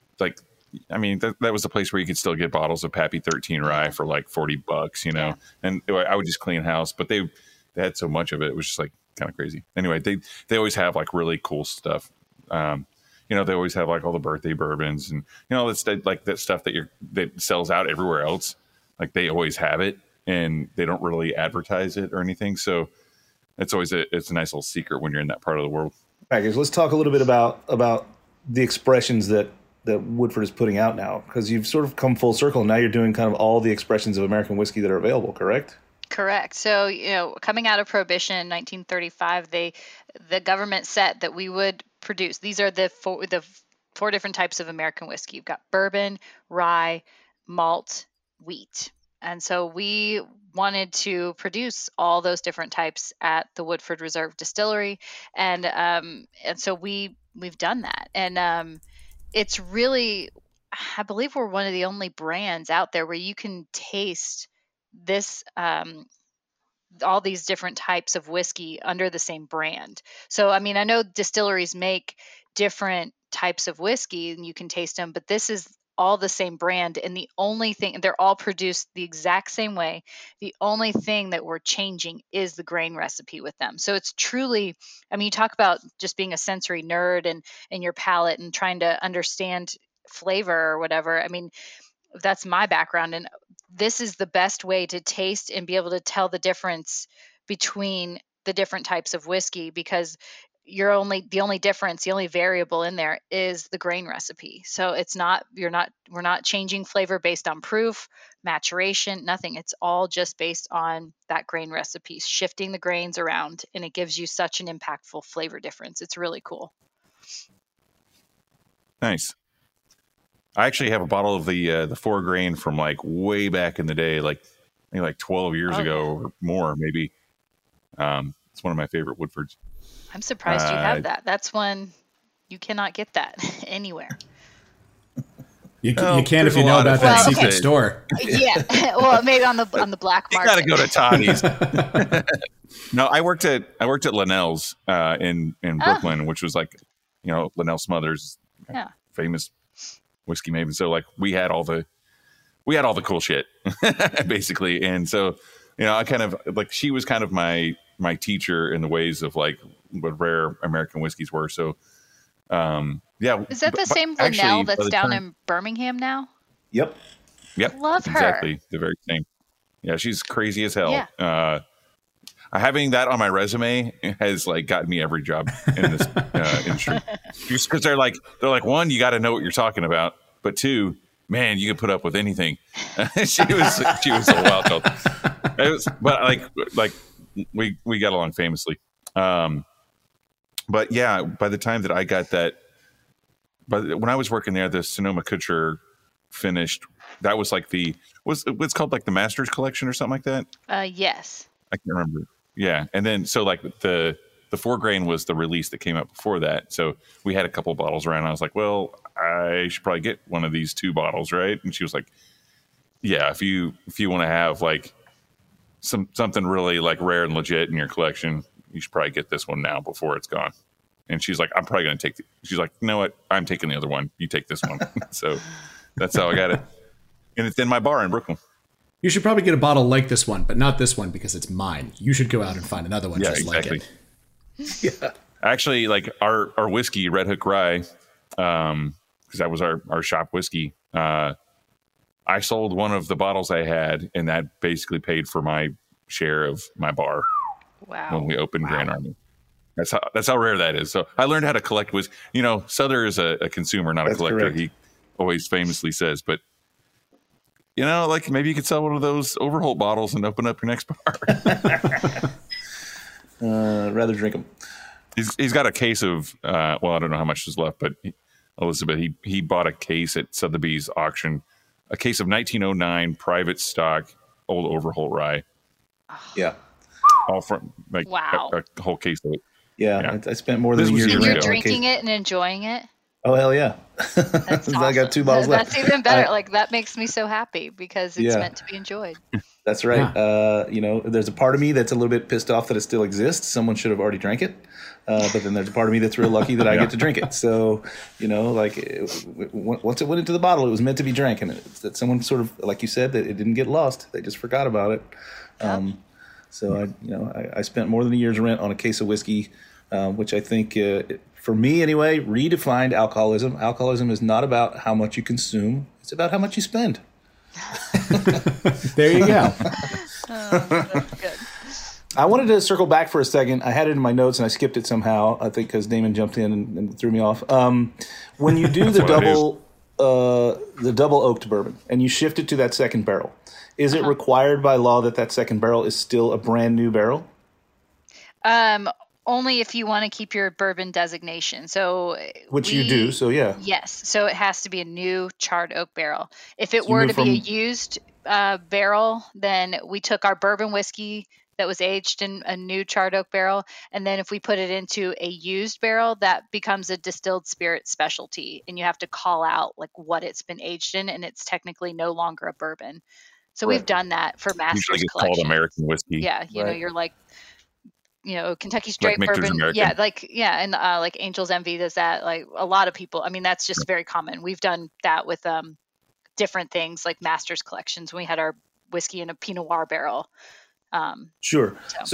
I mean, that was the place where you could still get bottles of Pappy 13 rye for like $40, you know. Yeah. And I would just clean house, but they had so much of it. It was just like kind of crazy. Anyway, they always have like really cool stuff. You know, they always have like all the birthday bourbons and, you know, it's like that stuff that sells out everywhere else. Like they always have it and they don't really advertise it or anything. So it's always it's a nice little secret when you're in that part of the world. All right, guys, let's talk a little bit about the expressions that Woodford is putting out now, because you've sort of come full circle. Now you're doing kind of all the expressions of American whiskey that are available, correct? Correct. So, you know, coming out of Prohibition in 1935, the government set that we would produce. These are the four different types of American whiskey. You've got bourbon, rye, malt, wheat. And so we wanted to produce all those different types at the Woodford Reserve Distillery. And so we've done that. And it's really, I believe we're one of the only brands out there where you can taste this, all these different types of whiskey under the same brand. So, I mean, I know distilleries make different types of whiskey and you can taste them, but this is all the same brand. And the only thing, they're all produced the exact same way. The only thing that we're changing is the grain recipe with them. So it's truly, I mean, you talk about just being a sensory nerd and your palate and trying to understand flavor or whatever. I mean, that's my background. And this is the best way to taste and be able to tell the difference between the different types of whiskey, because the only variable in there is the grain recipe. So we're not changing flavor based on proof, maturation, nothing. It's all just based on that grain recipe, shifting the grains around, and it gives you such an impactful flavor difference. It's really cool. Nice. I actually have a bottle of the 4 grain from like way back in the day, like I think like 12 years ago or more, maybe. It's one of my favorite Woodfords. I'm surprised you have that. That's one you cannot get that anywhere. You can if you know about that secret store. Yeah, well, maybe on the black market. You got to go to Toddy's. No, I worked at Linnell's in Brooklyn, which was like, you know, Linnell Smothers, famous whiskey maven. So like we had all the cool shit basically, and so you know I kind of like she was kind of my teacher in the ways of like what rare American whiskeys were. So yeah, is that the same Linnell that's down in Birmingham now? Yep. Love her. Exactly, the very same. Yeah, she's crazy as hell. Yeah. having that on my resume has like gotten me every job in this industry. Just because they're like, one, you got to know what you're talking about, but two, man, you can put up with anything. she was a wild child. But like we got along famously. But yeah, by the time that I got that, when I was working there, the Sonoma Kutcher finished. That was like what's called like the Masters Collection or something like that. Yes. I can't remember. Yeah, and then so like the 4 grain was the release that came out before that. So we had a couple bottles around. I was like, well, I should probably get one of these 2 bottles, right? And she was like, yeah, if you want to have like something really like rare and legit in your collection, you should probably get this one now before it's gone. And she's like, I'm probably going to take she's like, you know what? I'm taking the other one. You take this one. So that's how I got it. And it's in my bar in Brooklyn. You should probably get a bottle like this one, but not this one because it's mine. You should go out and find another one just like it. Yeah. Actually, like our whiskey, Red Hook Rye, because that was our shop whiskey. I sold one of the bottles I had, and that basically paid for my share of my bar. Wow. When we opened Grand Army. That's how rare that is. So I learned how to collect whiskey. You know, Souther is a consumer, not a collector. Correct. He always famously says, but you know, like maybe you could sell one of those Overholt bottles and open up your next bar. Rather drink them. He's got a case of, well, I don't know how much is left, but Elizabeth, he bought a case at Sotheby's auction, a case of 1909 private stock old Overholt rye. Yeah. All from like wow. a whole case of it. Yeah. I spent more than a year. And you're drinking it and enjoying it? Oh, hell yeah. That's awesome. I got 2 bottles left. That's even better. Like that makes me so happy because it's meant to be enjoyed. That's right. Yeah. You know, there's a part of me that's a little bit pissed off that it still exists. Someone should have already drank it. But then there's a part of me that's real lucky that I get to drink it. So, you know, like once it went into the bottle, it was meant to be drank. And that someone sort of, like you said, that it didn't get lost. They just forgot about it. So I spent more than a year's rent on a case of whiskey, which I think, for me anyway, redefined alcoholism. Alcoholism is not about how much you consume; it's about how much you spend. There you go. That's good. I wanted to circle back for a second. I had it in my notes and I skipped it somehow. I think because Damon jumped in and threw me off. When you do the double oaked bourbon and you shift it to that second barrel, is it required by law that second barrel is still a brand new barrel? Only if you want to keep your bourbon designation. So you do. So yeah. Yes. So it has to be a new charred oak barrel. If it were to be a used barrel, then we took our bourbon whiskey that was aged in a new charred oak barrel, and then if we put it into a used barrel, that becomes a distilled spirit specialty, and you have to call out like what it's been aged in, and it's technically no longer a bourbon. So we've done that for Masters Collection. Usually it's called American whiskey. Yeah, you know, you're like, you know, Kentucky Straight like bourbon. Yeah, and like Angel's Envy does that. Like a lot of people. I mean, that's just very common. We've done that with different things like Masters Collections. We had our whiskey in a Pinot Noir barrel. Sure. But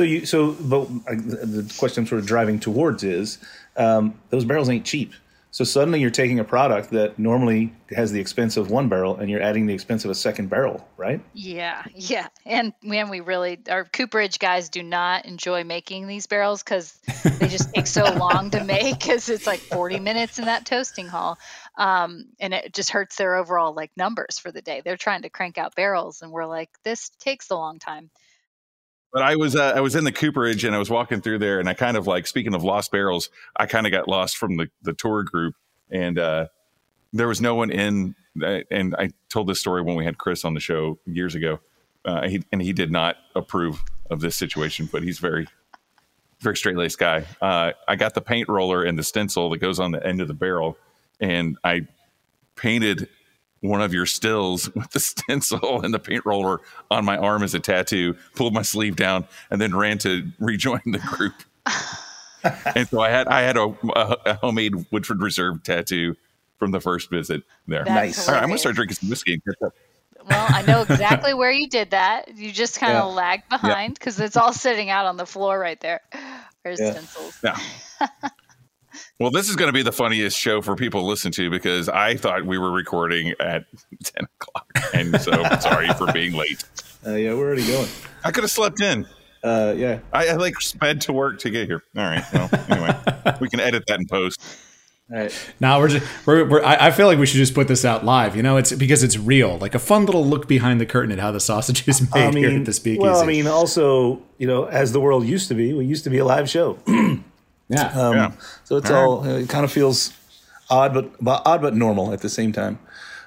the question I'm sort of driving towards is those barrels ain't cheap. So suddenly you're taking a product that normally has the expense of one barrel and you're adding the expense of a second barrel, right? Yeah. And we really, our cooperage guys do not enjoy making these barrels because they just take so long to make because it's like 40 minutes in that toasting hall. And it just hurts their overall like numbers for the day. They're trying to crank out barrels and we're like, this takes a long time. But I was in the cooperage and I was walking through there and I kind of like, speaking of lost barrels, I kind of got lost from the tour group and there was no one in. And I told this story when we had Chris on the show years ago. He did not approve of this situation, but he's very, very straight-laced guy. I got the paint roller and the stencil that goes on the end of the barrel and I painted one of your stills with the stencil and the paint roller on my arm as a tattoo, pulled my sleeve down, and then ran to rejoin the group. And so I had a homemade Woodford Reserve tattoo from the first visit there. That's nice. All right, I'm going to start drinking some whiskey and catch up. Well, I know exactly where you did that. You just kind of lagged behind because it's all sitting out on the floor right there. There's stencils. Yeah. Well, this is going to be the funniest show for people to listen to because I thought we were recording at 10 o'clock. And so sorry for being late. Yeah, we're already going. I could have slept in. Yeah. I like sped to work to get here. All right. Well, anyway, we can edit that in post. All right. Now I feel like we should just put this out live. It's because it's real, like a fun little look behind the curtain at how the sausage is made here at the Speakeasy. Well, also, as the world used to be, we used to be a live show. Yeah. So it's it kind of feels odd, but normal at the same time.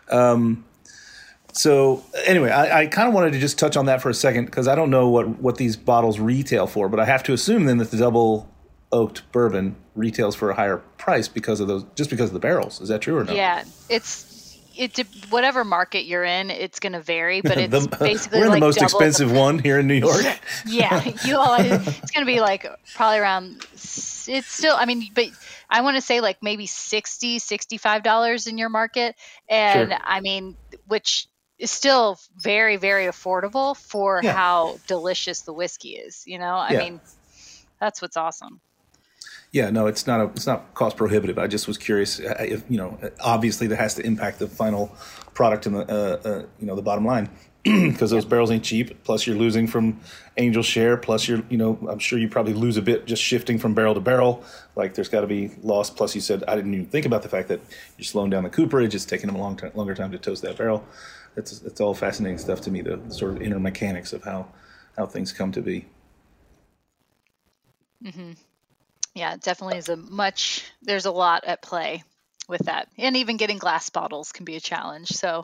So anyway, I kind of wanted to just touch on that for a second because I don't know what these bottles retail for, but I have to assume then that the double oaked bourbon retails for a higher price because of the barrels. Is that true or no? Yeah, whatever market you're in, it's going to vary, but it's basically we're in like the most expensive one here in New York. Yeah, it's going to be like probably around. It's still, but I want to say like maybe $60, $65 in your market, and Sure. Which is still very, very affordable for how delicious the whiskey is. That's what's awesome. Yeah, no, it's not cost prohibitive. I just was curious if, obviously that has to impact the final product and the bottom line because those barrels ain't cheap. Plus you're losing from Angel Share. Plus I'm sure you probably lose a bit just shifting from barrel to barrel. Like there's got to be loss. Plus you said I didn't even think about the fact that you're slowing down the cooperage. It's taking them a longer time to toast that barrel. It's all fascinating stuff to me. The sort of inner mechanics of how things come to be. Mm-hmm. Yeah, it definitely is there's a lot at play with that. And even getting glass bottles can be a challenge. So,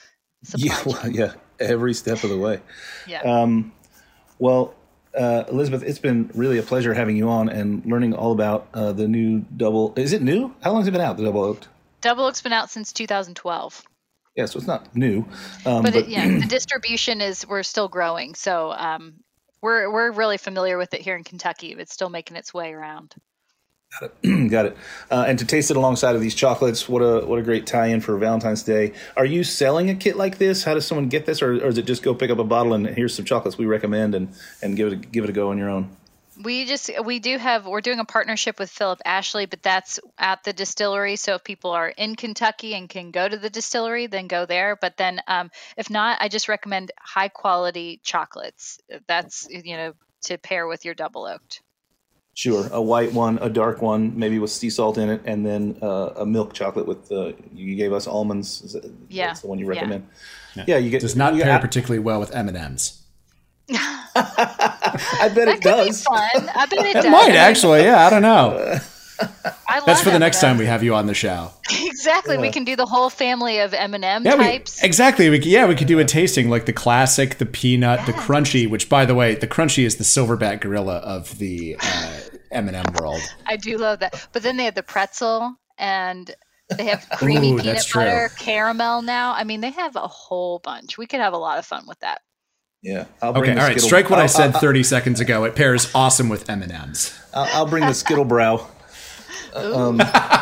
every step of the way. Yeah. Elizabeth, it's been really a pleasure having you on and learning all about the new double. Is it new? How long has it been out, the Double Oaked? Double Oak's been out since 2012. Yeah, so it's not new. The distribution we're still growing. So, we're really familiar with it here in Kentucky. It's still making its way around. Got it. And to taste it alongside of these chocolates, what a great tie-in for Valentine's Day. Are you selling a kit like this? How does someone get this, or is it just go pick up a bottle and here's some chocolates we recommend and give it a go on your own? We're doing a partnership with Philip Ashley, but that's at the distillery. So if people are in Kentucky and can go to the distillery, then go there. But then if not, I just recommend high quality chocolates. That's, to pair with your Double Oaked. Sure. A white one, a dark one, maybe with sea salt in it, and then a milk chocolate with you gave us almonds. That's the one you recommend. Yeah, you get. Does not pair particularly well with M&Ms. I bet it does. Be fun. I bet it does. It might actually. Yeah, I don't know. That's for the next M&Ms. time we have you on the show. Exactly. We can do the whole family of M&M types. Exactly. We could do a tasting like the classic, the peanut, the crunchy, which, by the way, the crunchy is the silverback gorilla of the M&M world. I do love that. But then they have the pretzel and they have creamy peanut butter, caramel now. They have a whole bunch. We could have a lot of fun with that. Yeah. Okay. All right. Strike what I said 30 seconds ago. It pairs awesome with M&Ms. I'll bring the Skittle Brow. A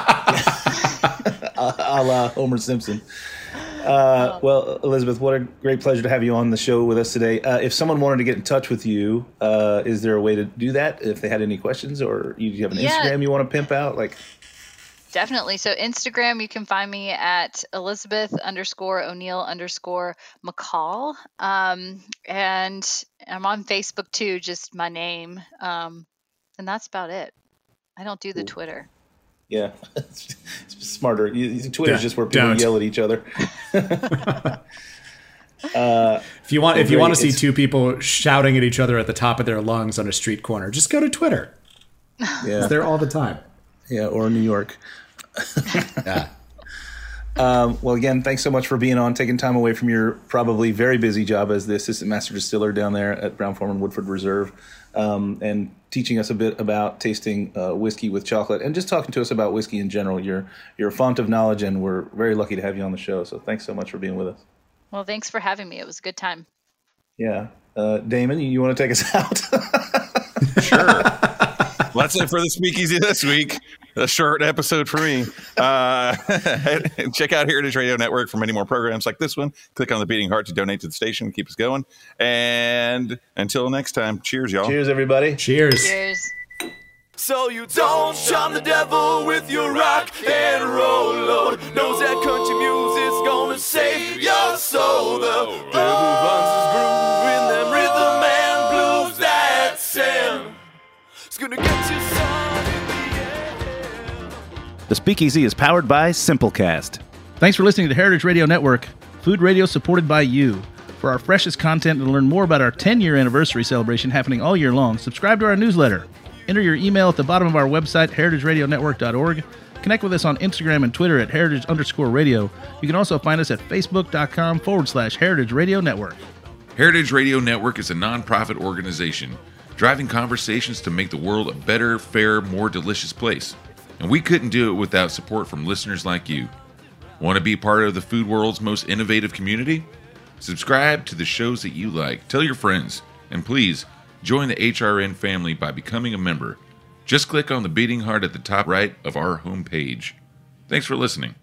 la Homer Simpson. Well, Elizabeth, what a great pleasure to have you on the show with us today. If someone wanted to get in touch with you, is there a way to do that? If they had any questions, or you have an Instagram you want to pimp out? Definitely. So Instagram, you can find me at Elizabeth_O'Neill_McCall. And I'm on Facebook too, just my name. And that's about it. I don't do the Twitter. Yeah, it's smarter. Twitter is just where people yell at each other. If you want to see two people shouting at each other at the top of their lungs on a street corner, just go to Twitter. Yeah, it's there all the time. Yeah, or New York. Yeah. Well, again, thanks so much for being on, taking time away from your probably very busy job as the assistant master distiller down there at Brown-Forman Woodford Reserve, and teaching us a bit about tasting whiskey with chocolate and just talking to us about whiskey in general. You're a font of knowledge, and we're very lucky to have you on the show. So thanks so much for being with us. Well, thanks for having me. It was a good time. Yeah. Damon, you want to take us out? Sure. Well, that's it for the Speakeasy this week. A short episode for me. Check out Heritage Radio Network for many more programs like this one. Click on the beating heart to donate to the station. Keep us going. And until next time, cheers, y'all. Cheers, everybody. Cheers. Cheers. So you don't charm the devil with your rock and roll load. Knows that country music's gonna save your soul. The devil runs his groove in them rhythm and blues. That's Speakeasy is powered by Simplecast. Thanks for listening to Heritage Radio Network, food radio supported by you. For our freshest content and to learn more about our 10-year anniversary celebration happening all year long, subscribe to our newsletter. Enter your email at the bottom of our website, heritageradionetwork.org. Connect with us on Instagram and Twitter at heritage_radio. You can also find us at facebook.com/Heritage Radio Network. Heritage Radio Network is a non-profit organization driving conversations to make the world a better, fairer, more delicious place. And we couldn't do it without support from listeners like you. Want to be part of the food world's most innovative community? Subscribe to the shows that you like, tell your friends, and please join the HRN family by becoming a member. Just click on the beating heart at the top right of our homepage. Thanks for listening.